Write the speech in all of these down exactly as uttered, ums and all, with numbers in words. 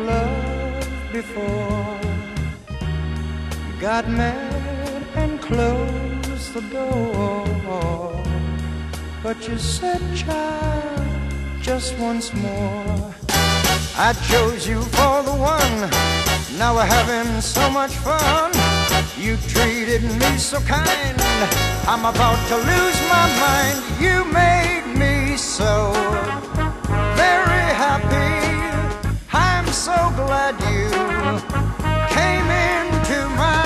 love before. You got mad and closed the door, but you said, child, just once more. I chose you for the one, now we're having so much fun. You treated me so kind, I'm about to lose my mind. You made me so very happy, I'm so glad you came into my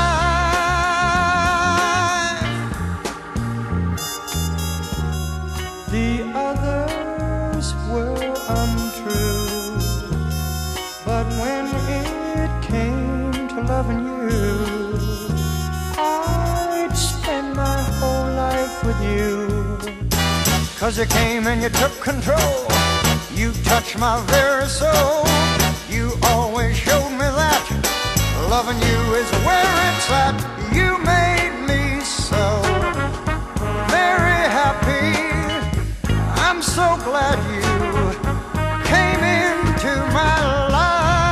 life. The others were untrue, but when it came to loving you, I'd spend my whole life with you. 'Cause you came and you took control, you touched my very soul. You always showed me that loving you is where it's at. You made me so very happy, I'm so glad you came into my life.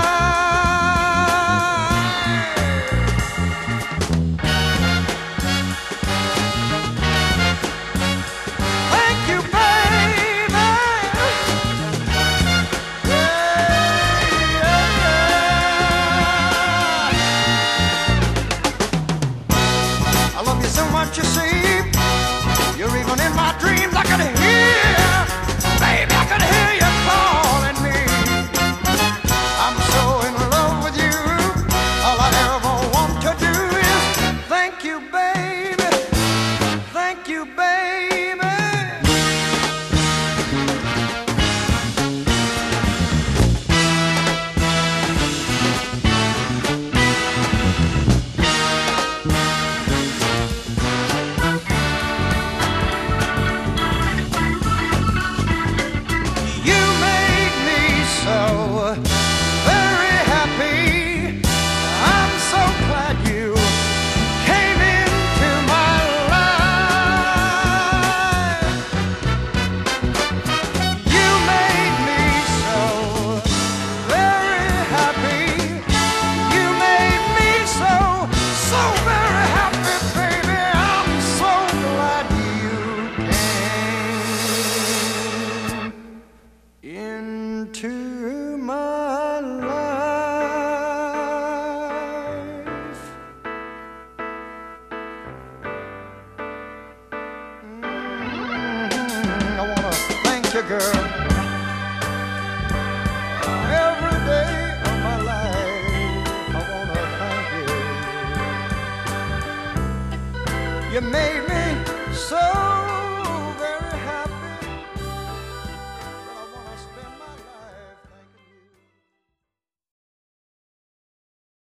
Thank you, baby. Yeah, yeah. I love you so much, you see. You're even in my dreams. I can hear, baby, I can hear you calling me. I'm so in love with you. All I ever want to do is thank you, baby. Thank you, baby. You made me so very happy, I'm so glad you came into my life. You made me so very happy, you made me so, so very happy, baby. I'm so glad you came into my life. Mm, I wanna thank you, girl, every day of my life. I wanna thank you. You made